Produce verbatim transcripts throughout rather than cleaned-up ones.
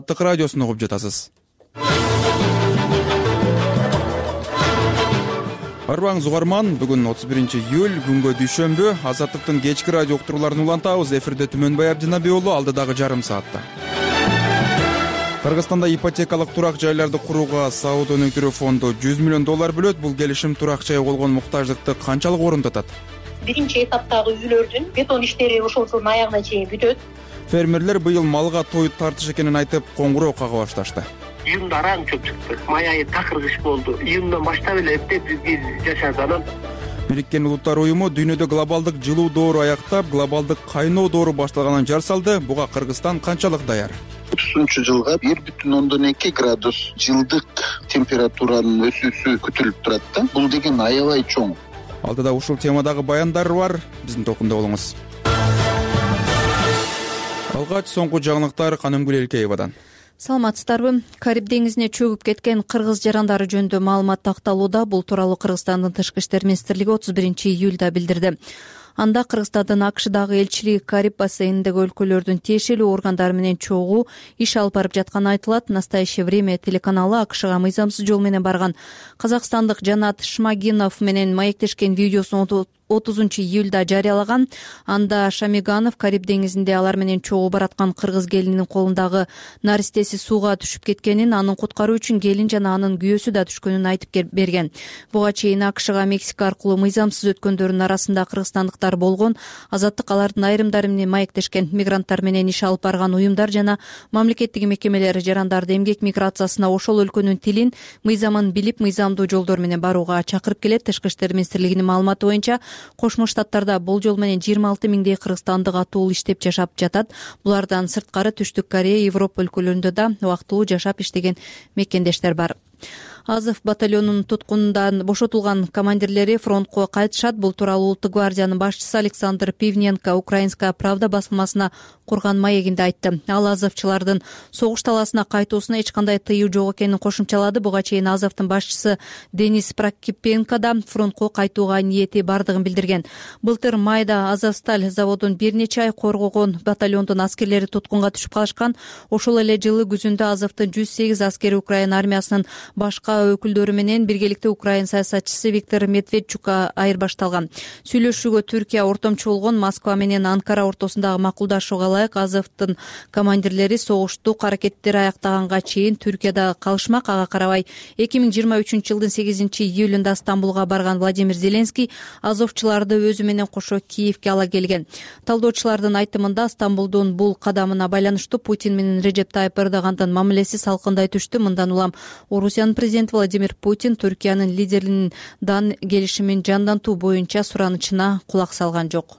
Азаттык радиосун угуп жатасыз. Арбаңыз угарман, бүгүн отуз биринчи июль күнгө дүйшөмбү. Азаттыктын кечки радио уктурууларын улантабыз. Эфирде Түмөнбай Абдинабий уулу, алдыдагы жарым саатта. Кыргызстанда ипотекалык турак жайларды курууга Сауд өнүктүрүү фонду жүз миллион доллар бөлөт. Бул келишим турак жайга болгон муктаждыкты канчалык орундатат? Биринчи этаптагы үйлөрдүн бетон иштери ошол жылдын аягына чейин бүтөт. Фермерлер быйыл малга тоюп тартыш экенин айтып, коңгуроо кага башташты. Июнда араң чөп чыкты. Май айы такыр кыш болду. Июндан баштап эле эптеп бизге жашады. Анан Бириккен Улуттар уюму дүйнөдө глобалдык жылуу доору аяктап, глобалдык кайноо доору башталганын жар салды. Буга Кыргызстан канчалык даяр? отузунчу жылга бир бүтүн ондон эки градус жылдык температуранын өсүүсү күтүлүп турат да. Бул деген аябай чоң. Алдыда ушул темадагы баяндар бар. Биздин толкунда болуңуз. Алгач соңку жаңылыктар Канымгүл Элкеевадан. Саламатсыздарбы? Кариб деңизине чөгүп кеткен кыргыз жарандары жөнүндө маалымат такталууда. Бул тууралуу Кыргызстандын Тышкы иштер министрлиги отуз биринчи июлда билдирди. Анда Кыргызстандын АКШдагы элчилиги Кариб бассейниндеги өлкөлөрдүн тиешелүү органдары менен чогуу иш алып барып жатканы айтылат. Настоящее время телеканалы АКШга мыйзамсыз жол менен барган казакстандык Жанат Шмагинов менен маектешкен видеосун отузунчу июлда жарыялаган. Анда Шамиганов Кариб деңизинде алар менен чогуу бараткан кыргыз келининин колундагы наристеси сууга түшүп кеткенин, анын куткаруу үчүн келин жана анын күйөөсү да түшкөнүн айтып берген. Буга чейин АКШга Мексика аркылуу мыйзамсыз өткөндөрдүн арасында кыргызстандыктар болгон. Азаттык алардын айрымдары менен маектешкен, мигранттар менен иш алып барган уюмдар жана мамлекеттик мекемелер жарандарды эмгек миграциясына ошол өлкөнүн тилин, мыйзамын билип, мыйзамдуу жолдор менен барууга чакырып келет. Тышкы иштер министрлигинин маалыматы боюнча Кошмо Штаттарда болжол менен жыйырма алты миңдей кыргызстандык атуул иштеп жашап жатат. Булардан сырткары Түштүк Корея, Европа өлкөлөрүндө да убактылуу жашап иштеген мекендештер бар. Азов батальонунун туткунундан бошотулган командирлери фронтко кайтышат. Бул тууралуу Улуттук гвардиянын башчысы Александр Пивненко Украинская правда басылмасына курган маегинде айтты. Ал азовчылардын согуш талаасына кайтуусуна эч кандай тыюу жок экенин кошумчалады. Буга чейин Азовдун башчысы Денис Прокипенко да фронтко кайтууга ниети бардыгын билдирген. Былтыр майда Азовсталь заводун бир нече ай коргогон батальондун аскерлери туткунга түшүп калышкан. Ошол эле жылы күзүндө Азовдун жүз сегиз аскери Украина армиясынын башка өкүлдөрү менен биргеликте Украин саясатчысы Виктор Медведчукка айырбашталган. Сүйлөшүүгө Түркия ортомчу болгон. Москва менен Анкара ортосундагы макулдашууга ылайык Азовдун командирлери согуштук аракеттери аяктаганга чейин Түркияда калышмак. Ага карабай эки миң жыйырма үчүнчү жылдын сегизинчи июлунда Стамбулга барган Владимир Зеленский азовчуларды өзү менен кошо Киевге ала келген. Талдоочулардын айтымында Стамбулдун бул кадамына байланыштуу Путин менен Режеп Тайып Эрдогандын мамилеси салкындай түштү. Мындан улам Орусиянын президенти Владимир Путин Түркиянын лидеринин дан келишимин жандантуу боюнча суранычына кулак салган жок.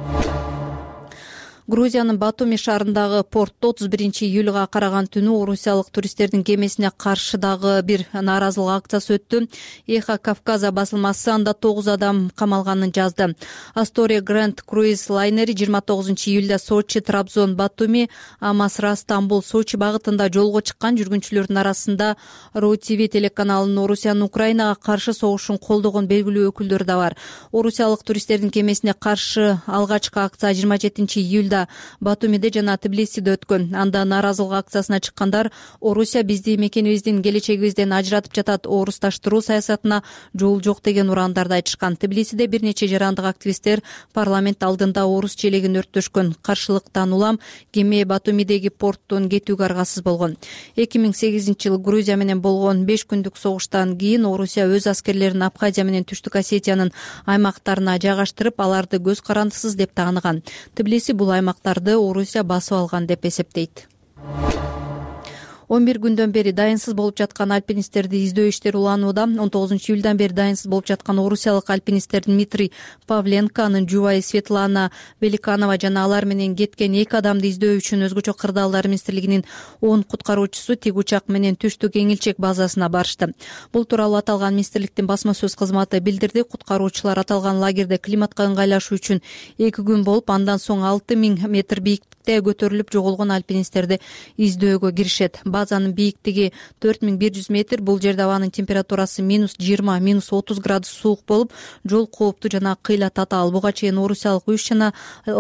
Грузиянын Батуми шаарындагы портто отуз биринчи июлга караган түнү орусиялык туристтердин кемесине каршы дагы бир нааразылык акциясы өттү. Эхо Кавказа басылмасы анда тогуз адам камалганын жазды. Astoria Grand Cruise лайнери жыйырма тогузунчу июлда Сочи, Трабзон, Батуми, Амасра, Стамбул, Сочи багытында жолго чыккан. Жүргүнчүлөрдүн арасында Ру ТВ телеканалынын Орусиянын Украинага каршы согушун колдогон белгилүү өкүлдөрү да бар. Орусиялык туристтердин кемесине каршы алгачкы акция жыйырма жетинчи июлда Батумиде жана Тбилисиде өткөн. Анда нааразылык акциясына чыккандар Орусия бизди мекенибиздин келечегибизден ажыратып жатат, орусташтыруу саясатына жол жок деген урандарды айтышкан. Тбилисиде бир нече жарандык активисттер парламент алдында орус челегин өрттөшкөн. Каршылыктан улам кеме Батумидеги порттон кетүүгө аргасыз болгон. эки миң сегизинчи жылы Грузия менен болгон беш күндүк согуштан кийин Орусия өз аскерлерин Абхазия менен Түштүк Осетиянын аймактарына жайгаштырып, аларды көз карандысыз деп тааныган. Тбилиси бул аймактарды Орусия басып алган деп эсептейт. он бир күндөн бери дайынсыз болуп жаткан альпинисттерди издөө иштери уланууда. он тогузунчу июлдан бери дайынсыз болуп жаткан орусиялык альпинистер Дмитрий Павленко, анын жубайы Светлана Великанова жана алар менен кеткен эки адамды издөө үчүн өзгөчө кырдаалдар министрлигинин он куткаруучусу тик учак менен Түштүк Эңилчек базасына барышты. Бул тууралуу аталган министрликтин басма сөз кызматы билдирди. Куткаруучулар аталган лагерде климатка ыңгайлашуу үчүн эки күн болуп, андан соң алты миң метр бийиктикте көтөрүлүп жоголгон альпинисттерди издөөгө киришет. базанын бийиктиги төрт миң бир жүз метр. Бул жерде абанын температурасы минус жыйырма минус отуз градус суук болуп, жол кооптуу жана кыйла татаал. Буга чейин орусиялык үч жана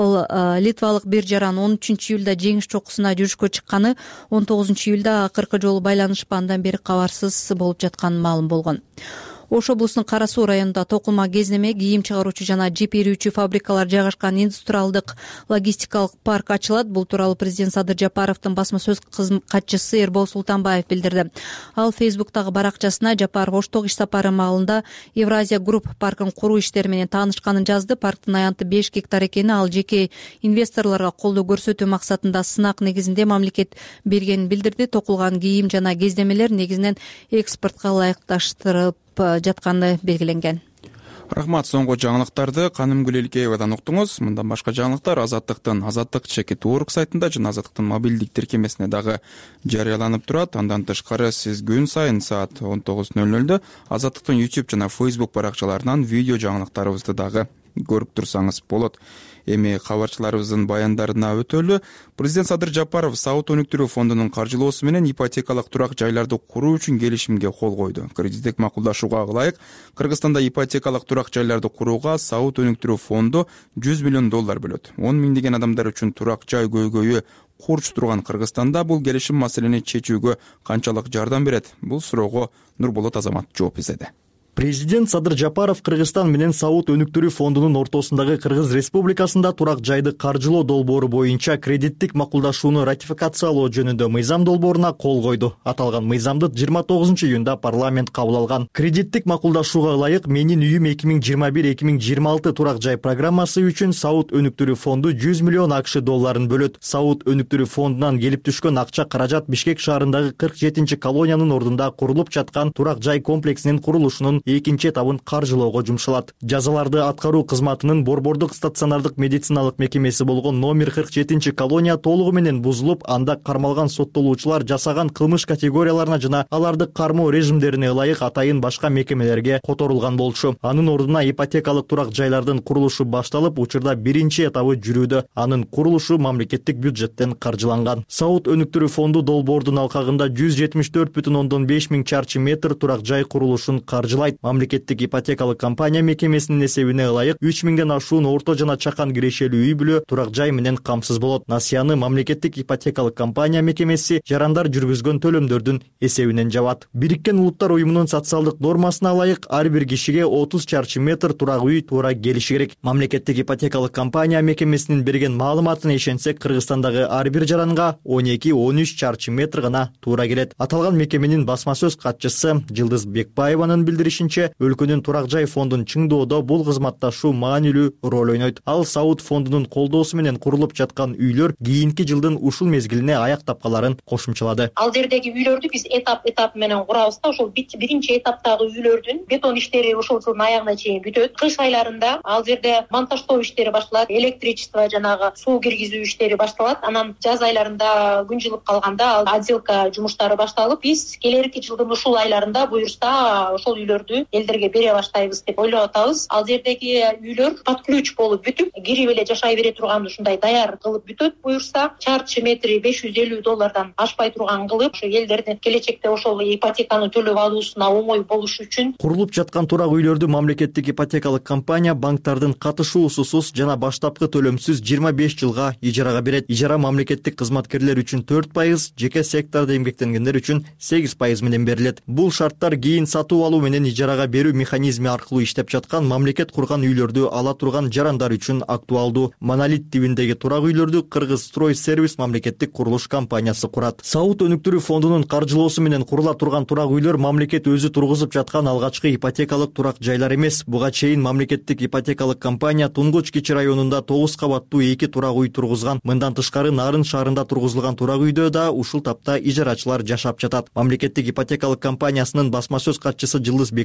литвалык бир жаран он үчүнчү июлда жеңиш чокусуна жүрүшкө чыкканы, он тогузунчу июлда акыркы жолу байланышпа, андан бери кабарсыз болуп жатканы маалым болгон. Ош облусунун Кара Суу районунда токума, кезнеме, кийим чыгаруучу жана жип ирүүчү фабрикалар жайгашкан индустриалдык логистикалык парк ачылат. Бул тууралуу президент Садыр Жапаровдун басма сөз катчысы Эрбол Султанбаев билдирди. Ал Фейсбуктагы баракчасына Жапаров Оштогу иш сапары маалында Евразия Групп паркын куруу иштери менен таанышканын жазды. Парктын аянты беш гектар экени, ал жеке инвесторлорго колдоо көрсөтүү максатында сынак негизинде мамлекет бергенин билдирди. Токулган кийим жана кездемелер негизинен экспортко ылайыкташтырылып жатканы белгиленген. Рахмат. Соңку жаңылыктарды Канымгүл Элкеевадан уктуңуз. Мындан башка жаңылыктар Азаттыктын Азаттык чекит орг сайтында жана Азаттыктын мобилдик тиркемесине дагы жарыяланып турат. Андан тышкары сиз күн сайын саат он тогуз ноль нольдө Азаттыктын YouTube жана Facebook баракчаларынан видео жаңылыктарыбызды дагы көрүп турсаңыз болот. Эми кабарчыларыбыздын баяндарына өтөлү. Президент Садыр Жапаров Саут өнүктүрүү фондунун каржылоосу менен ипотекалык турак жайларды куруу үчүн келишимге кол койду. Кредиттик макулдашууга ылайык Кыргызстанда ипотекалык турак жайларды курууга Саут өнүктүрүү фонду жүз миллион доллар бөлөт. он миңдеген адамдар үчүн турак жай көйгөйү курч турган Кыргызстанда бул келишим маселени чечүүгө канчалык жардам берет? Бул суроого Нурболот Азамат жооп издеди. Президент Садыр Жапаров Кыргызстан менен Саут өнүктүрүү фондунун ортосундагы Кыргыз Республикасында турак жайды каржылоо долбоору боюнча кредиттик макулдашууну ратификациялоо жөнүндө мыйзам долбооруна кол койду. Аталган мыйзамды жыйырма тогузунчу июнда парламент кабыл алган. Кредиттик макулдашууга ылайык Менин үйүм эки миң жыйырма бир эки миң жыйырма алты турак жай программасы үчүн Саут өнүктүрүү фонду жүз миллион акш долларын бөлөт. Саут өнүктүрүү фондунан келип түшкөн акча каражат Бишкек шаарындагы кырк жетинчи колониянын ордунда курулуп жаткан турак жай комплексинин курулушунун экинчи этабын каржылоого жумшалат. Жазаларды аткаруу кызматынын борбордук стационардык медициналык мекемеси болгон номер кырк жетинчи колония толугу менен бузулуп, анда кармалган соттолуучулар жасаган кылмыш категорияларына жана аларды кармоо режимдерине ылайык атайын башка мекемелерге которулган болчу. Анын ордуна ипотекалык турак жайлардын курулушу башталып, учурда биринчи этабы жүрүүдө. Анын курулушу мамлекеттик бюджеттен каржыланган. Саут өнүктүрүү фонду долбоордун алкагында жүз жетимиш төрт бүтүн ондон беш миң чарчы метр турак жай курулушун каржылайт. Мамлекеттик ипотекалык компания мекемесинин эсебине ылайык үч миңден ашуун орто жана чакан кирешелүү үй бүлө турак жай менен камсыз болот. Насыяны мамлекеттик ипотекалык компания мекемеси жарандар жүргүзгөн төлөмдөрдүн эсебинен жабат. Бириккен Улуттар уюмунун социалдык нормасына ылайык ар бир кишиге отуз чарчы метр турак үй туура келиши керек. Мамлекеттик ипотекалык компания мекемесинин берген маалыматына ишенсек, Кыргызстандагы ар бир жаранга он эки он үч чарчы метр гана туура келет. Аталган мекеменин басма сөз катчысы Жылдыз Бекбаеванын билдиришинче, өлкөнүн турак жай фондун чыңдоодо бул кызматташуу маанилүү роль ойнойт. Ал Саут фондунун колдоосу менен курулуп жаткан үйлөр кийинки жылдын ушул мезгилине аяк тапкаларын кошумчалады. Ал жердеги үйлөрдү биз этап этап менен курабыз да, ошол биринчи этаптагы үйлөрдүн бетон иштери ушул жылдын аягына чейин бүтөт. Кыш айларында ал жерде монтаждоо иштери башталат, электричество жанагы суу киргизүү иштери башталат. Анан жаз айларында күн жылып калганда ал отделка жумуштары башталып, биз келерки жылдын ушул айларында буюрса ошол үйлөрдү элдерге бере баштайбыз деп ойлоп атабыз. Ал жердеги үйлөр под ключ болуп бүтүп, кирип эле жашай бере турган ушундай даяр кылып бүтөт. Буюрса чарчы метри беш жүз элүү доллардан ашпай турган кылып, ошо элдердин келечекте ошол ипотеканы төлөп алуусуна оңой болуш үчүн курулуп жаткан турак үйлөрдү мамлекеттик ипотекалык компания банктардын катышуусусуз жана баштапкы төлөмсүз жыйырма беш жылга ижарага берет. Ижара мамлекеттик кызматкерлер үчүн төрт пайыз, жеке сектордо эмгектенгендер үчүн сегиз пайыз менен берилет. Бул шарттар кийин сатуу алуу менен ижарага берүү механизми аркылуу иштеп жаткан мамлекет курган үйлөрдү ала турган жарандар үчүн актуалдуу. Монолит тибиндеги турак үйлөрдү Кыргыз строй сервис мамлекеттик курулуш компаниясы курат. Саут өнүктүрүү фондунун каржылоосу менен курула турган турак үйлөр мамлекет өзү тургузуп жаткан алгачкы ипотекалык турак жайлар эмес. Буга чейин мамлекеттик ипотекалык компания Тунгуч Кичи районунда тогуз кабаттуу эки турак үй тургузган. Мындан тышкары Нарын шаарында тургузулган турак үйдө да ушул тапта ижарачылар жашап жатат. Мамлекеттик ипотекалык компаниясынын басма сөз катчысы Жылдыз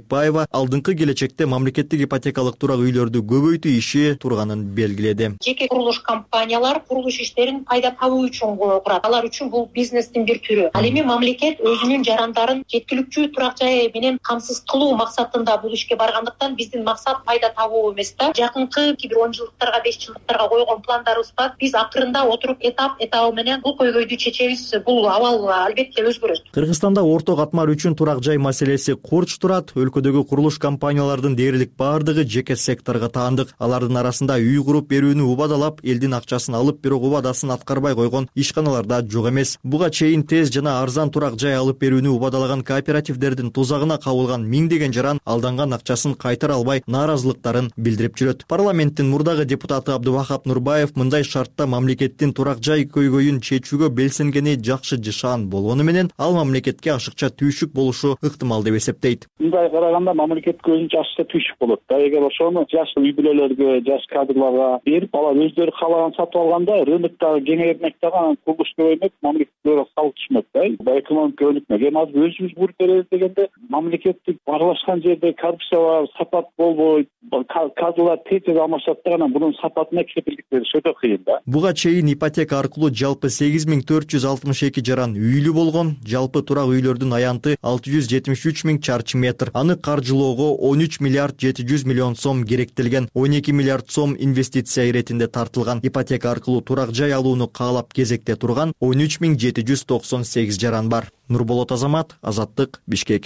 Бекбаева алдыңкы келечекте мамлекеттик ипотекалык турак үйлөрдү көбөйтүү иши турганын белгиледи. Жеке курулуш компаниялар курулуш иштерин пайда табуу үчүн курат. Алар үчүн бул бизнестин бир түрү. Ал эми мамлекет өзүнүн жарандарын жеткиликтүү турак жай менен камсыз кылуу максатында бул ишке баргандыктан биздин максат пайда табуу эмес да. Жакынкы бир он жылдыктарга, беш жылдыктарга койгон пландарыбыз бар. Биз акырында отуруп этап этабы менен бул көйгөйдү чечебиз. Бул абал албетте өзгөрөт. Кыргызстанда орто катмар үчүн турак жай маселеси корч турат. Өлкөдөгү курулуш компаниялардын дээрлик бардыгы жеке секторго таандык. Алардын арасында үй куруп берүүнү убадалап, элдин акчасын алып, бирок убадасын аткарбай койгон ишканалар да жок эмес. Буга чейин тез жана арзан турак жай алып берүүнү убадалаган кооперативдердин тузагына кабылган миңдеген жаран алданган акчасын кайтара албай нааразылыктарын билдирип жүрөт. Парламенттин мурдагы депутаты Абдувахап Нурбаев мындай шартта мамлекеттин турак жай көйгөйүн чечүүгө белсенгени жакшы жышаан болгону менен ал мамлекетке ашыкча түйшүк болушу ыктымал деп эсептейт. Мындай караганда мамлекетке өзүнчө ашыкча түйшүк болот да. Эгер ошону жаш үй бүлөлөргө, жаш кадрларга берип, алар өздөрү каалаган сатып алганда рыноктогу кеңеймек дагы, анан курулуш көбөймөк, мамлекетке салык түшмөк да. Экономика өнүкмөк. Эми азыр өзүбүз буруп беребиз дегенде мамлекеттик аралашкан жерде коррупция бар, сапат болбойт, кадрлар тез алмашат да, анан бунун сапатына кепилдик бериш өтө кыйын да. Буга чейин ипотека аркылуу жалпы сегиз миң төрт жүз алтымыш эки жаран үйлүү болгон. Жалпы турак үйлөрдүн аянты алты жүз жетимиш үч миң чарчы метр. Аны каржылоого он үч миллиард жети жүз миллион сом керектелген. он эки миллиард сом инвестиция иретинде тартылган. Ипотека аркылуу турак жай алууну каалап кезекте турган он үч миң жети жүз токсон сегиз жаран бар. Нурболот Азамат, Азаттык, Бишкек.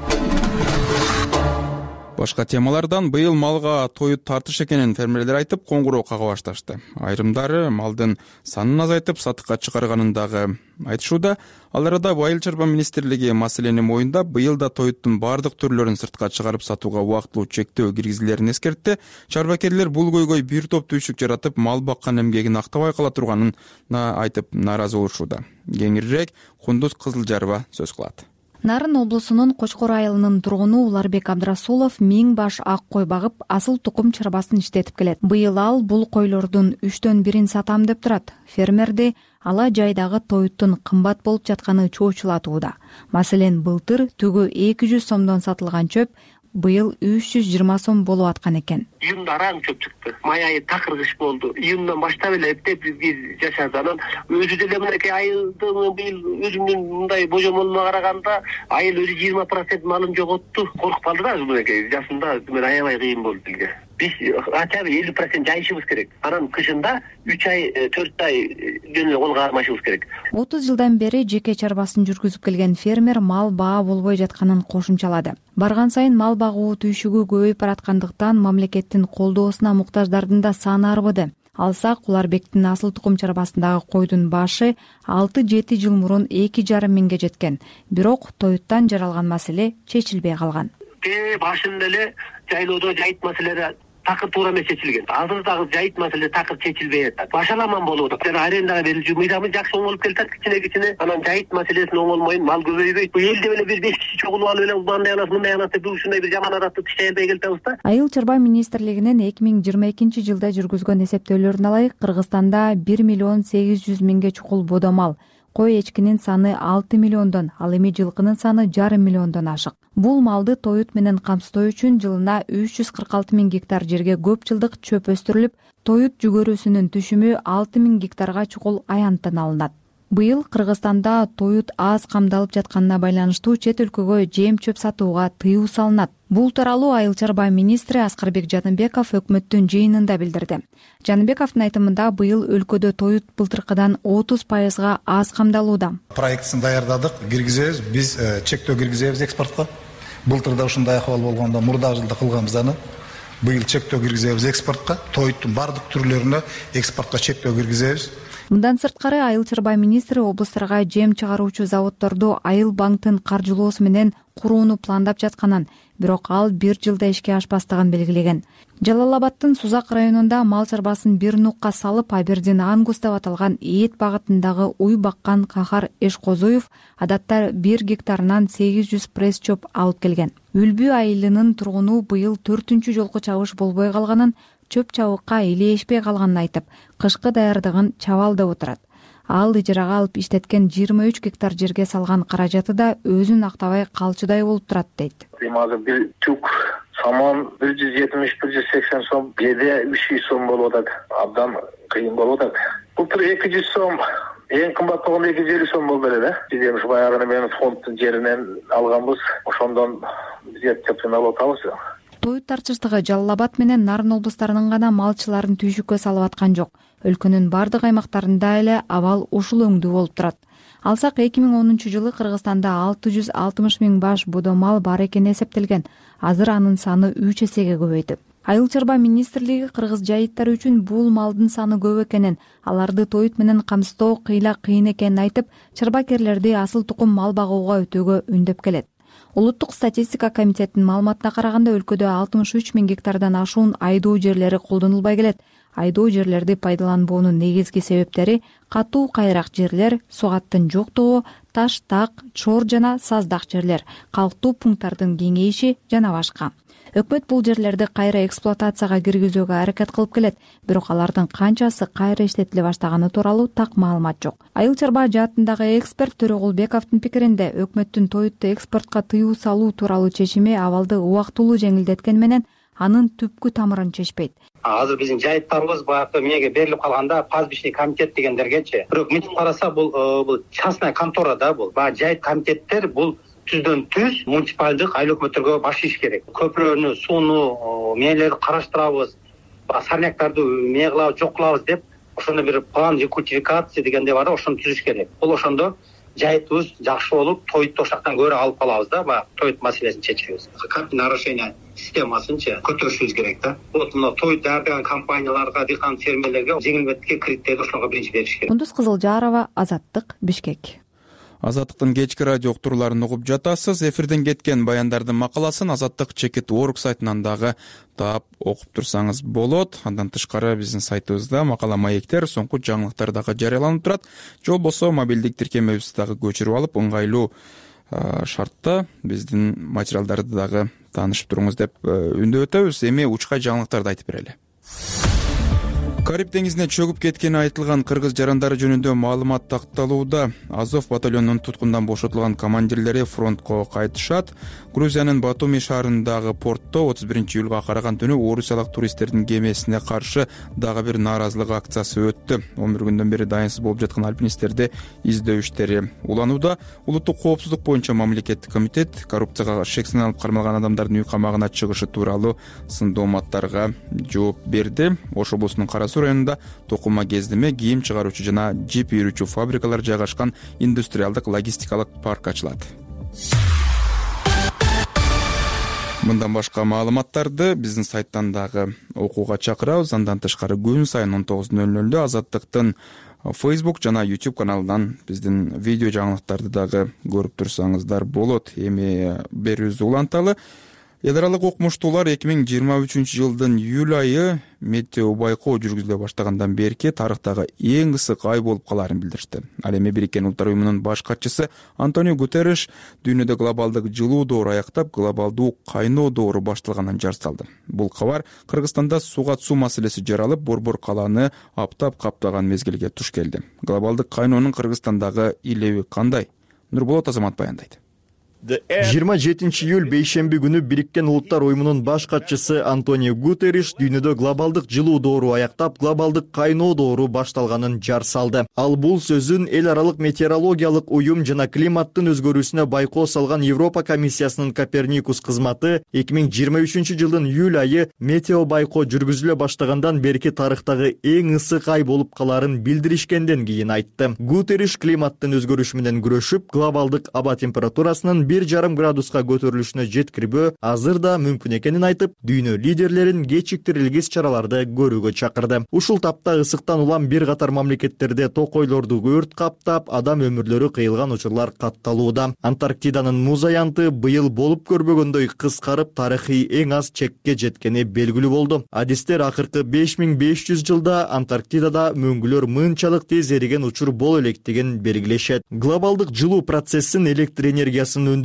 Башка темалардан быйыл малга тоют тартыш экенин фермерлер айтып, коңгуроо кага башташты. Айрымдары малдын санын азайтып сатыкка чыгарганын дагы айтышууда. Ал арада Айыл чарба министрлиги маселени моюндап, быйыл да тоюттун бардык түрлөрүн сыртка чыгарып сатууга убактылуу чектөө киргизилерин эскертти. Чарбакерлер бул көйгөй бир топ түйшүк жаратып, мал баккан эмгегин актабай кала турганын айтып нааразы болушууда. Кеңирирээк Кундуз Кызылжарова сөз кылат. Нарын облусунун Кочкор айылынын тургуну Уларбек Абдрасулов миң баш ак кой багып, асыл тукум чарбасын иштетип келет. Быйыл ал бул койлордун үчтөн бирин сатам деп турат. Фермерди ала жайдагы тоюттун кымбат болуп жатканы чоочулатууда. Маселен, былтыр түгү эки жүз сомдон сатылган чөп быйыл үч жүз жыйырма сом болуп аткан экен. Июнда араң чөп чыкты. Май айы такыр кыш болду. Июндан баштап эле эптеп бизге жашады. Анан өзү деле мынакей айылдын быйыл өзүмдүн мындай божомолума караганда айыл өзү жыйырма процент малын жоготту. Коркуп калды да мынакей жасында мен аябай кыйын болду бизге. Биз хотя бы элүү процент жайышыбыз керек. Анан кышында үч ай, төрт ай жөн эле кол кармашыбыз керек. отуз жылдан бери жеке чарбасын жүргүзүп келген фермер мал баа болбой жатканын кошумчалады. Барган сайын мал багуу түйшүгү көбөйүп бараткандыктан мамлекеттин колдоосуна муктаждардын да саны арбыды. Алсак, Уларбектин асыл тукум чарбасындагы койдун башы алты жети жыл мурун эки жарым миңге жеткен. Бирок тоюттан жаралган маселе чечилбей калган. Те башында эле жайлоодо жайыт маселелери такыр туура эмес чечилген. Азыр дагы жайыт маселе такыр чечилбей атат. Башаламан болуп атат. Арендага берилүү мыйзамы жакшы оңолуп келатат, кичине кичине. Анан жайыт маселесин оңолмойн, мал көбөйбөйт. Бул элде эле бир беш киши чогулуп алып эле мындай анас, мындай анас деп ушундай бир жаман аратты тишей албай келатабыз да. Айыл чарба министрлигинин эки миң жыйырма экинчи жылда жүргүзгөн эсептөөлөрүнө алайык, Кыргызстанда бир миллион сегиз жүз миңге чукул бодомал, кой эчкинин саны алты миллиондон, ал эми жылкынын саны жарым миллиондон ашык. Бул малды тоют менен камсыздоо үчүн жылына үч жүз кырк алты миң гектар жерге көп жылдык чөп өстүрүлүп, тоют жүгөрүсүнүн түшүмү алты миң гектарга чукул аянттан алынат. Быйыл Кыргызстанда тоют аз камдалып жатканына байланыштуу чет өлкөгө жем чөп сатууга тыюу салынат. Бул тууралуу Айыл чарба министри Аскарбек Жаныбеков өкмөттүн жыйынында билдирди. Жаныбековдун айтымында быйыл өлкөдө тоют былтыркыдан отуз пайызга аз камдалууда. Проектин даярдадык, киргизебиз, биз чектөө киргизебиз экспортко. Былтырда ушундай акыбал болгондо мурдагы жылда кылганбыз аны. Быйыл чектөө киргизебиз экспортко, тоюттун бардык түрлөрүнө экспортко чектөө киргизебиз. Мындан сырткары Айыл чарба министри облустарга жем чыгаруучу заводдорду Айыл банктын каржылоосу менен курууну пландап жатканын, бирок ал бир жылда ишке ашпастыгын белгилеген. Жалал Абадтын Сузак районунда мал чарбасын бир нукка салып, Абердин Ангус деп аталган эт багытындагы уй баккан Кахар Эшкозуев адатта бир гектарынан сегиз жүз пресс чөп алып келген. Үлбү айылынын тургуну быйыл төртүнчү жолку чабыш болбой калганын, чөп чабыкка илешпей калганын айтып, кышкы даярдыгын чабал деп отурат. Ал ижарага алып иштеткен жыйырма үч гектар жерге салган каражаты да өзүн актабай калчудай болуп турат дейт. Эми азыр бир түк саман бир жүз жетимиш бир жүз сексен сом, кээде үч жүз сом болуп атат. Абдан кыйын болуп атат. Былтыр эки жүз сом, эң кымбат болгондо эки жүз элүү сом болду эле да. Биз эми ушу баягы менен фонддун жеринен алганбыз. Ошондон биз чөпүн алып атабыз. Тоют тарчыштыгы Жалал Абад менен Нарын облустарынын гана малчыларын түйшүккө салып аткан жок. Өлкөнүн бардык аймактарында эле абал ушул өңдүү болуп турат. Алсак эки миң онунчу жылы Кыргызстанда алты жүз алтымыш миң баш будо мал бар экени эсептелген. Азыр анын саны үч эсеге көбөйдү. Айыл чарба министрлиги кыргыз жайыттары үчүн бул малдын саны көп экенин, аларды тоют менен камсыздоо кыйла кыйын экенин айтып, чарбакерлерди асыл тукум мал багууга өтүүгө үндөп келет. Улуттук статистика комитетинин маалыматына караганда өлкөдө алтымыш үч миң гектардан ашуун айдоо жерлери колдонулбай келет. Айдоо жерлерди пайдаланбоонун негизги себептери катуу кайрак жерлер, сугаттын жоктугу, таш, так, чор жана саздак жерлер, калктуу пункттардын кеңейиши жана башка. Өкмөт бул жерлерди кайра эксплуатацияга киргизүүгө аракет кылып келет, бирок алардын канчасы кайра иштетиле баштаганы тууралуу так маалымат жок. Айыл чарба жаатындагы эксперт Төрөгулбековдун пикиринде, өкмөттүн тоютту экспортко тыюу салуу тууралуу чечими абалды убактылуу жеңилдеткени менен анын түпкү тамырын чечпейт. Азыр биздин жайыттарыбыз баягы мээге берилип калганда пастбищный комитет дегендергечи. Бирок мынтип караса бул бул частная контора да бул. Баягы жайыт комитеттер бул түздөн түз муниципалдык айыл өкмөттөргө баш ийиш керек. Көпүрөнү, сууну, мээлерди караштырабыз, сорняктарды мээ кылабыз, жок кылабыз деп, ошондо бир план рекультивикация дегенде бар да, ошону түзүш керек. Бул ошондо жайытыбыз жакшы болуп, тоютту ошактан көрө алып калабыз да, баягы тоют маселесин чечебиз. Картина орошения системасынчы көтөрүшүбүз керек да. Вот мына тоют даярдаган компанияларга, дыйкан фермерлерге жеңилдетке кредиттерди ошолорго биринчи бериш керек. Кундуз Кызылжарова, Азаттык, Бишкек. Азаттыктын кечки радио уктурууларын угуп жатасыз. Эфирден кеткен баяндардын макаласын Азаттык чекит орг сайтынан дагы таап окуп турсаңыз болот. Андан тышкары биздин сайтыбызда макала маектер, соңку жаңылыктар дагы жарыяланып турат. Же болбосо мобилдик тиркемебизди дагы көчүрүп алып, ыңгайлуу шартта биздин материалдарды дагы таанышып туруңуз деп үндөп өтөбүз. Эми учкай жаңылыктарды айтып берели. Кариб деңизине чөгүп кеткени айтылган кыргыз жарандары жөнүндө маалымат такталууда. Азов батальонунун туткундан бошотулган командирлери фронтко кайтышат. Грузиянын Батуми шаарындагы портто отуз биринчи июлга караган түнү орусиялык туристтердин кемесине каршы дагы бир нааразылык акциясы өттү. он бир күндөн бери дайынсыз болуп жаткан альпинисттерди издөө иштери уланууда. Улуттук коопсуздук боюнча мамлекеттик комитет коррупцияга шексинен алып кармалган адамдардын үй камагына чыгышы тууралуу сындооматтарга жооп берди. Ош облусунун Кара Суу районунда токума кездеме, кийим чыгаруучу жана жип үйрүчү фабрикалар жайгашкан индустриалдык логистикалык парк ачылат. Мындан башка маалыматтарды биздин сайттан дагы окууга чакырабыз. Андан тышкары күн сайын он тогуз ноль нолдо Азаттыктын Facebook жана YouTube каналынан биздин видео жаңылыктарды дагы көрүп турсаңыздар болот. Эми берүүбүздү уланталы. Эл аралык окумуштуулар эки миң жыйырма үчүнчү жылдын июль айы метео байкоо жүргүзүлө баштагандан берки тарыхтагы эң ысык ай болуп калаарын билдиришти. Ал эми Бириккен Улуттар уюмунун баш катчысы Антонио Гутерриш дүйнөдө глобалдык жылуу доору аяктап, глобалдуу кайноо доору башталганын жар салды. Бул кабар Кыргызстанда сууга суу маселеси жаралып, борбор калааны аптап каптаган мезгилге туш келди. Глобалдык кайноонун Кыргызстандагы илеби кандай? Нурболот Азамат баяндайт. жыйырма жетинчи июль бейшемби күнү Бириккен Улуттар уюмунун баш катчысы Антонио Гутерриш дүйнөдө глобалдык жылуу доору аяктап, глобалдык кайноо доору башталганын жар салды. Ал бул сөзүн эл аралык метеорологиялык уюм жана климаттын өзгөрүүсүнө байкоо салган Европа комиссиясынын Коперникус кызматы эки миң жыйырма үчүнчү жылдын июль айы метео байкоо жүргүзүлө баштагандан берки тарыхтагы эң ысык ай болуп калаарын билдиришкенден кийин айтты. Гутерриш климаттын өзгөрүшү менен күрөшүп, глобалдык аба температурасынын бир жарым градуска көтөрүлүшүнө жеткирбөө азыр да мүмкүн экенин айтып, дүйнө лидерлерин кечиктирилгис чараларды көрүүгө чакырды. Ушул тапта ысыктан улам бир катар мамлекеттерде токойлорду өрт каптап, адам өмүрлөрү кыйылган учурлар катталууда. Антарктиданын муз аянты быйыл болуп көрбөгөндөй кыскарып, тарыхый эң аз чекке жеткени белгилүү болду. Адистер акыркы беш миң беш жүз жылда Антарктидада мөңгүлөр мынчалык тез эриген учур боло электигин белгилешет. Глобалдык жылуу процессин электр энергиясын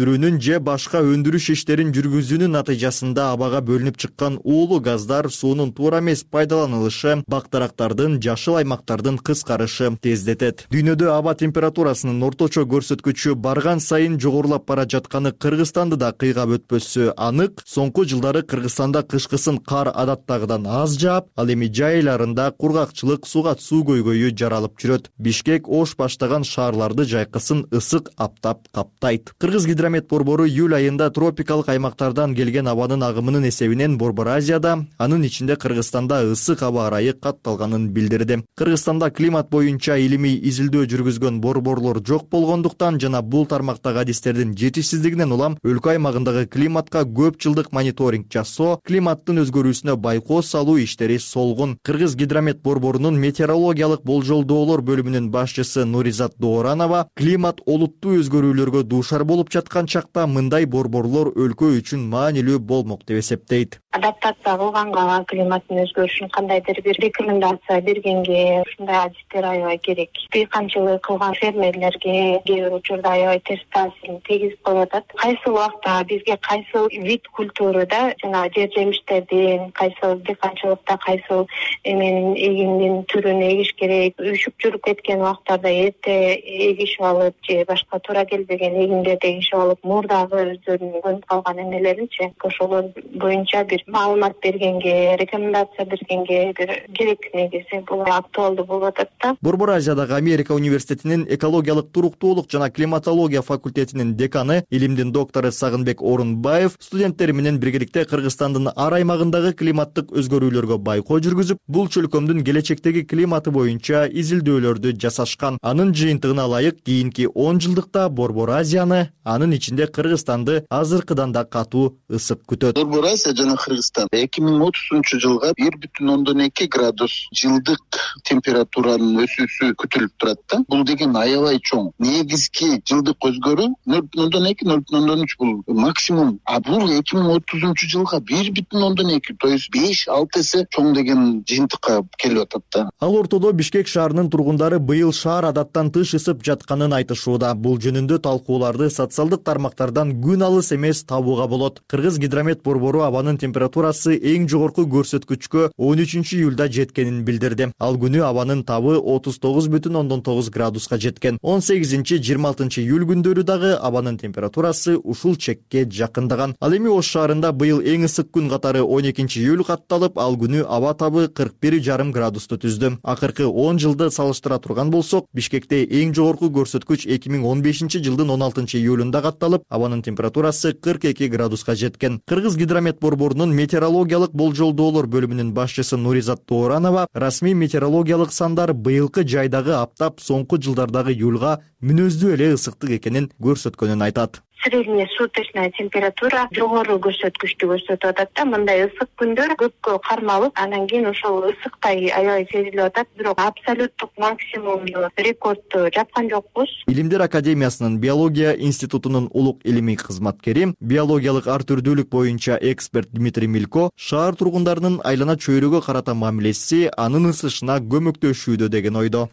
өндүрүүнүн же башка өндүрүш иштерин жүргүзүүнүн натыйжасында абага бөлүнүп чыккан уулуу газдар суунун туура эмес пайдаланылышы бак дарактардын жашыл аймактардын кыскарышы тездетет. Дүйнөдө аба температурасынын орточо көрсөткүчү барган сайын жогорулап бара жатканы Кыргызстанды да кыйгап өтпөсү анык. Соңку жылдары Кыргызстанда кышкысын кар адаттагыдан аз жаап, ал эми жай айларында кургакчылык, суга суу көйгөйү жаралып жүрөт. Бишкек, Ош баштаган шаарларды жайкысын ысык аптап каптайт. Кыргыз гидромет борбору июль айында тропикалык аймактардан келген абанын агымынын эсебинен Борбор Азияда, анын ичинде Кыргызстанда ысык аба ырайы катталганын билдирди. Кыргызстанда климат боюнча илимий изилдөө жүргүзгөн борборлор жок болгондуктан жана бул тармактагы адистердин жетишсиздигинен улам өлкө аймагындагы климатка көп жылдык мониторинг жасоо, климаттын өзгөрүүсүнө байкоо салуу иштери солгун. Кыргыз гидромет борборунун метеорологиялык болжолдоолор бөлүмүнүн башчысы Нуризат Дооранова климат олуттуу өзгөрүүлөргө дуушар болуп жаткан чакта мындай борборлор өлкө үчүн маанилүү болмок деп эсептейт. Адаптация кылганга, климаттын өзгөрүшүн кандайдыр бир рекомендация бергенге ушундай адистер аябай керек. Дыйканчылык кылган фермерлерге кээ бир учурда аябай терс таасирин тийгизип коюп атат. Кайсыл убакта бизге кайсыл вид культурада жана жер жемиштердин, кайсыл дыйканчылыкта кайсыл эменин эгиндин түрүн эгиш керек, үшүп жүрүп кеткен убактарда эрте эгишип алып же башка туура келбеген эгиндерди эгишип алып, мурдагы өздөрүнүн көнүп калган эмелеринчи ошолор боюнча бир маалымат бергенге, рекомендация бергенге бир керек негизи бул актуалдуу болуп атат да. Борбор Азиядагы Америка университетинин экологиялык туруктуулук жана климатология факультетинин деканы, илимдин доктору Сагынбек Орунбаев студенттери менен биргеликте Кыргызстандын ар аймагындагы климаттык өзгөрүүлөргө байкоо жүргүзүп, бул чөлкөмдүн келечектеги климаты боюнча изилдөөлөрдү жасашкан. Анын жыйынтыгына ылайык кийинки он жылдыкта Борбор Азияны, анын ичинде Кыргызстанды азыркыдан да катуу ысык күтөт. Борбор Азия жана Кыргызстан эки миң отузунчу жылга бир бүтүн ондон эки градус жылдык температуранын өсүүсү күтүлүп турат да. Бул деген аябай чоң. Негизги жылдык өзгөрүү нөл бүтүн ондон эки, нөл бүтүн ондон үч бул максимум. А бул эки миң отузунчу жылга бир бүтүн ондон эки, то есть беш алты эсе чоң деген жыйынтыкка келип атат да. Ал ортодо Бишкек шаарынын тургундары быйыл шаар адаттан тыш ысып жатканын айтышууда. Бул жөнүндө талкууларды социалдык тармактардан күн алыс эмес табууга болот. Кыргыз гидромет борбору абанын температурасы эң жогорку көрсөткүчкө он үчүнчү июлда жеткенин билдирди. Ал күнү абанын табы отуз тогуз бүтүн ондон тогуз градуска жеткен. он сегизинчи жыйырма алтынчы июль күндөрү дагы абанын температурасы ушул чекке жакындаган. Ал эми Ош шаарында быйыл эң ысык күн катары он экинчи июль катталып, ал күнү аба табы кырк бир и жарым градусту түздү. Акыркы он жылды салыштыра турган болсок, Бишкекте эң жогорку көрсөткүч эки миң он бешинчи жылдын он алтынчы июлунда катталып, абанын температурасы кырк эки градуска жеткен. Кыргыз гидромет борборунун метеорологиялык болжолдоолор бөлүмүнүн башчысы Нуризат Дооранова расмий метеорологиялык сандар быйылкы жайдагы аптап соңку жылдардагы июлга мүнөздүү эле ысыктык экенин көрсөткөнүн айтат. Средняя суточная температура жогору көрсөткүчтү көрсөтүп атат да. Мындай ысык күндөр көпкө кармалып, анан кийин ошол ысыктай аябай сезилип атат. Бирок абсолюттук максимумду рекордду жапкан жокпуз. Илимдер академиясынын биология институтунун улук илимий кызматкери, биологиялык ар түрдүүлүк боюнча эксперт Дмитрий Милько шаар тургундарынын айлана чөйрөгө карата мамилеси анын ысышына көмөктөшүүдө деген ойдо.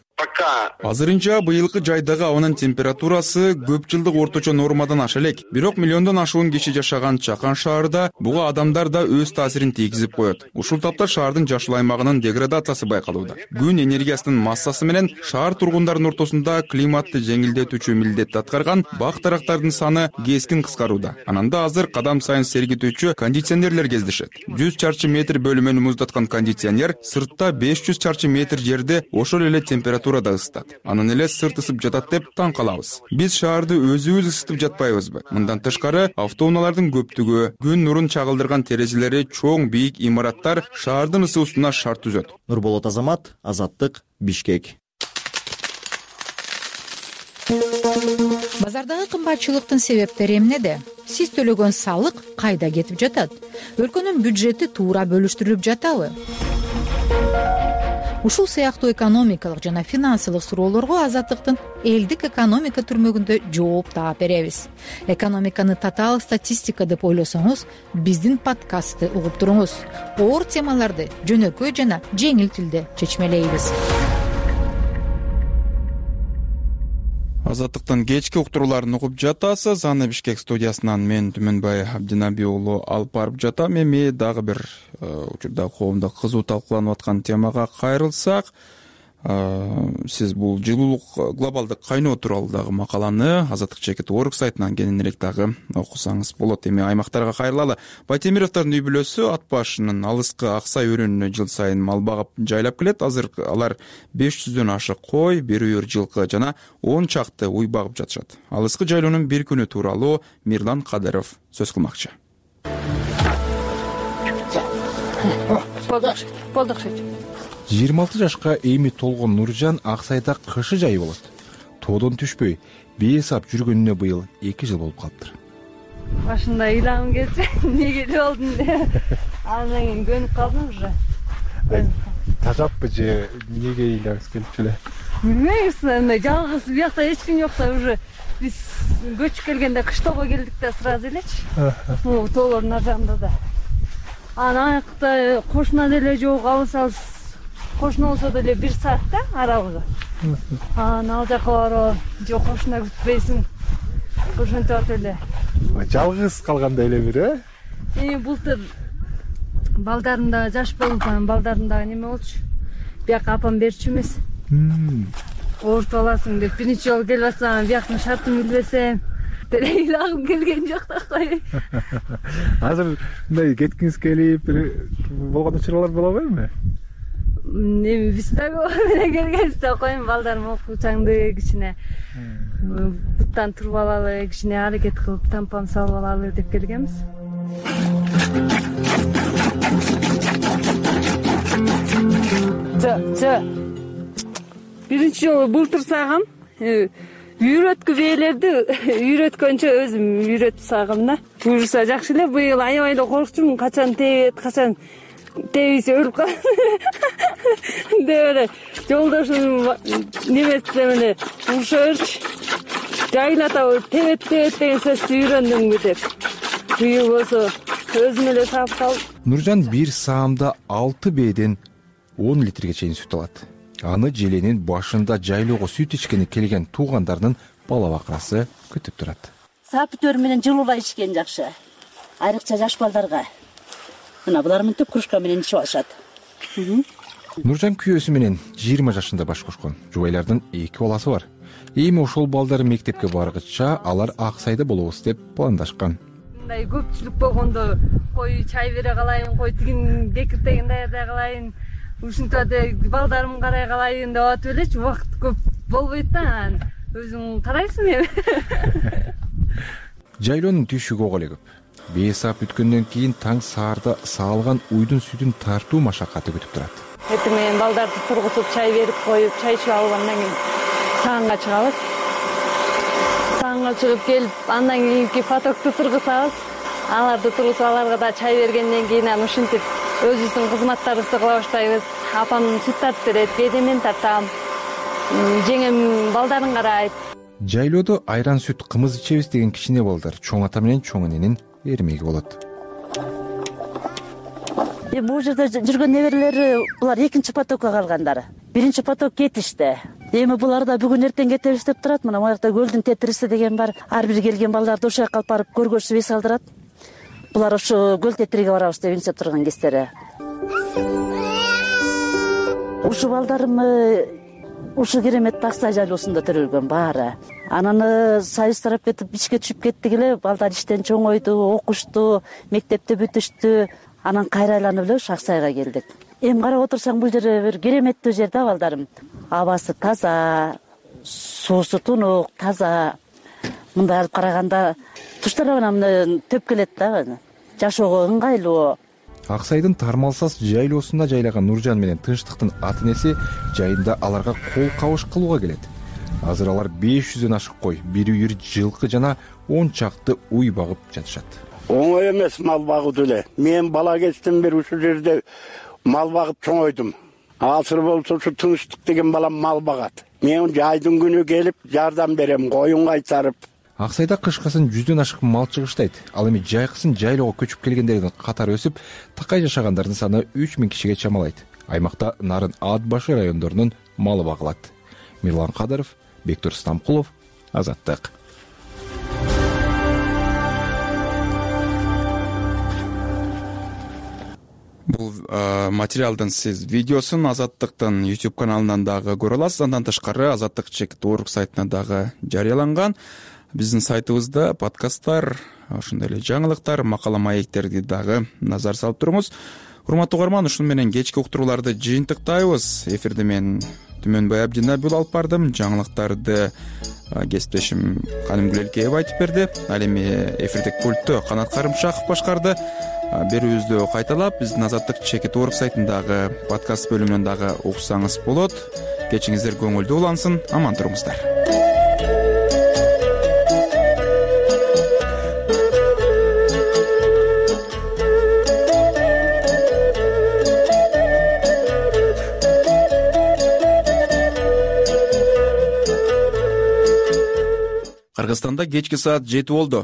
Азырынча быйылкы жайдагы абанын температурасы көп жылдык орточо нормадан аша элек. Бирок миллиондон ашуун киши жашаган Чакан шаарында буга адамдар да өз таасирин тийгизип коет. Ушул тапта шаардын жашыл аймагынын деградациясы байкалууда. Күн энергиясынын массасы менен шаар тургундарынын ортосунда климатты жеңилдетүүчү милдетти аткарган бак дарактардын саны кескин кыскарууда. Ананда азыр кадам сайын сергитүүчү кондиционерлер кездешет. жүз чарчы метр бөлүмөнү муздаткан кондиционер сыртта беш жүз чарчы метр жерди ошол эле температурада ысытат. Анын эле сырт ысып жатат деп таң калабыз. Биз шаарды өзүбүз ысытып жатпайбызбы? Мындан тышкары автоунаалардын көптүгү, күн нурун чагылдырган терезелери чоң бийик имараттар шаардын ысуусуна шарт түзөт. Нурболот Азамат, Азаттык, Бишкек. Базардагы кымбатчылыктын себептери эмнеде? Сиз төлөгөн салык кайда кетип жатат? Өлкөнүн бюджети туура бөлүштүрүлүп жатабы? Ушул сыяктуу экономикалык жана финансылык суроолорго Азаттыктын элдик экономика түрмөгүндө жооп таап беребиз. Экономиканы татаал статистика деп ойлосоңуз, биздин подкастты угуп туруңуз. Оор темаларды жөнөкөй жана жеңил тилде чечмелейбиз. Азаттыктын кечки уктурууларын угуп жатасыз. Аны Бишкек студиясынан мен Түмөнбай Абдинаби уулу алып барып жатам. Эми дагы бир учурда коомдо кызуу талкууланып аткан темага кайрылсак, сиз бул жылуулук глобалдык кайноо тууралуу дагы макаланы Азаттык чекит орг сайтынан кененирээк дагы окусаңыз болот. Эми аймактарга кайрылалы. Байтемировдордун үй бүлөсү ат башынын алыскы Аксай өрөөнүнө жыл сайын мал багып жайлап келет. Азыр алар беш жүздөн ашык кой, бир үйүр жылкы жана он чакты уй багып жатышат. Алыскы жайлоонун бир күнү тууралуу Мирлан Кадыров сөз кылмакчы. жыйырма алты жашка эми толгон Нуржан Аксайда кышы жай болот. Тоодон түшпөй бейсап жүргөнүнө быйыл эки жыл болуп калыптыр. Башында ыйлагым келчү, эмнеге эле болдум деп. Андан кийин көнүп калдым уже. Тажаппы же эмнеге ыйлагыңыз келчү эле? Билбеймиз, мындай жалгыз биякта эч ким жок да, уже биз көчүп келгенде кыштоого келдик да сразу элечи. Могу тоолордун ар жагында да. Анан аякта кошуна деле жок, алыс алыс кошуна болсо деле бир саатта арабызы. Анан ал жака барып, жок кошуна күтпөйсүң. Ошентип атып эле. Жалгыз калгандай эле бир, э? Эми былтыр балдарым да жаш болуп, анан балдарым да неме болчу. Бияка апам берчү эмес. Оорутуп аласың деп биринчи жолу келип атсам, бияктын шартын билбесем, ыйлагым келген жок да кой. Азыр мындай кеткиңиз келип болгон учурлар боло берби? Эми биз дагы менен келгенбизде коем, балдарым окуучаңды кичине буттан туруп алалы, кичине аракет кылып тампам салып алалы деп келгенбиз. Жо, биринчи жолу былтыр сагам, үйрөткү бээлерди үйрөткөнчө өзүм үйрөтүп сагам да. Буюрса жакшы эле, быйыл аябай эле коркчумун, качан тебет, качан тебисе өлүп калат деп эле жолдошум неметсем эле урушаберчи. Жайлатабы тебет тебет деген сөздү үйрөндүмбү деп. Быйыл болсо өзүм эле саап калдым. Нуржан бир саамда алты бээден он литрге чейин сүт алат. Аны желенин башында жайлоого сүт ичкени келген туугандарынын бала бакырасы күтүп турат. Саап бүтөр менен жылуулай ичкен жакшы. Айрыкча жаш балдарга. Мына булар мынтип кружка менен ичип алышат. Нуржан күйөөсү менен жыйырма жашында баш кошкон. Жубайлардын эки баласы бар. Эми ошол балдары мектепке баргыча алар Аксайда болобуз деп пландашкан. Мындай көпчүлүк болгондо кой чай бере калайын, кой тигин кекиртегин даярдай калайын, ушинтип балдарымды карай калайын деп атып элечи, убакыт көп болбойт да, өзүң карайсың эми. Жайлоонун түйшүгү ого эле көп. беш саат бүткөндөн кийин таң саарда саалган уйдун сүтүн тартуу машакаты күтүп турат. Эртең менен балдарды тургузуп, чай берип коюп, чай ичип алып андан кийин саанга чыгабыз. Саанга чыгып келип, андан кийинки потокту тургузабыз. Аларды тургузуп, аларга да чай бергенден кийин анан ушинтип өзүбүздүн кызматтарыбызды кыла баштайбыз. Апам сүт тартып берет, кээде мен тартам. Жеңем балдарын карайт. Жайлоодо айран сүт, кымыз ичебиз деген кичине балдар чоң ата менен чоң эненин эрмеги болот. Бул жерде жүргөн неберелери булар экинчи потокко калгандары. Биринчи поток кетишти. Эми булар да бүгүн эртең кетебиз деп турат. Мына моякта көлдүн тетириси деген бар. Ар бир келген балдарды ошол жака алып барып көргөзүп эс алдырат. Булар ошо көл тетириге барабыз деп интип турган кездери. Ушу балдарым ушу керемет Аксай жайлоосунда төрөлгөн баары. Анан союз тарап кетип ичке түшүп кеттик эле. Балдар иштен чоңойду, окушту, мектепте бүтүштү. Анан кайра айланып эле Аксайга келдик. Эми карап отурсаң бул жер бир кереметтүү жер да, балдарым. Абасы таза, суусу тунук, таза. Мындай алып караганда туштарабына мына төп келет да. Жашоого ыңгайлуу. Аксайдын Тармалсас жайлоосунда жайлаган Нуржан менен Тынчтыктын ата энеси жайында аларга кол кабыш кылууга келет. Азыр алар беш жүздөн ашык кой, бир үйүр жылкы жана он чакты уй багып жатышат. Оңой эмес мал багуу деле. Мен бала кезден бери ушул жерде мал багып чоңойдум. Азыр болсо ушу Тынчтык деген балам мал багат. Мен жайдын күнү келип жардам берем, коюн кайтарып. Аксайда кышкасын жүздөн ашык мал чыгыштайт. Ал эми жайкысын жайлоого көчүп келгендердин катары өсүп, такай жашагандардын саны үч миң кишиге чамалайт. Аймакта нарын ат башы райондорунун малы багылат. Мирлан Кадыров, Бектур Стамкулов, Азаттык. Бул материалдын сиз видеосун Азаттыктын YouTube каналынан дагы көрө аласыз. Андан тышкары Азаттык чекит орг сайтына дагы жарыяланган. Биздин сайтыбызда подкасттар, ошондой эле жаңылыктар, макала маектерди дагы назар салып туруңуз. Урматтуу угарман, ушуну менен кечки уктурууларды жыйынтыктайбыз. Эфирде мен Түмөнбай Абдинабил алып бардым. Жаңылыктарды кесиптешим Канымгүл Элкеева айтып берди. Ал эми эфирдик пультту Канат Карымшаков башкарды. Берүүбүздү кайталап, биздин Азаттык чекит орг сайтындагы подкаст бөлүмүнөн дагы уксаңыз болот. Кечиңиздер көңүлдүү улансын, аман туруңуздар. Кыргызстанда кечки саат жети болду.